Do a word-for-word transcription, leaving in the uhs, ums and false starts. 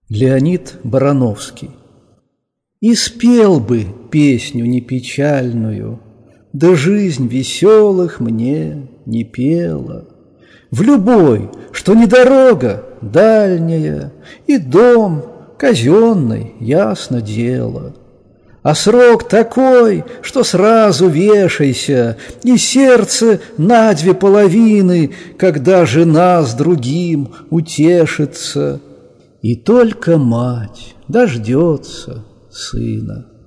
Леонид Барановский. И спел бы песню непечальную, да жизнь веселых мне не пела. В любой, что не дорога дальняя, и дом казенный, ясно дело. А срок такой, что сразу вешайся, и сердце на две половины, когда жена с другим утешится, и только мать дождется сына.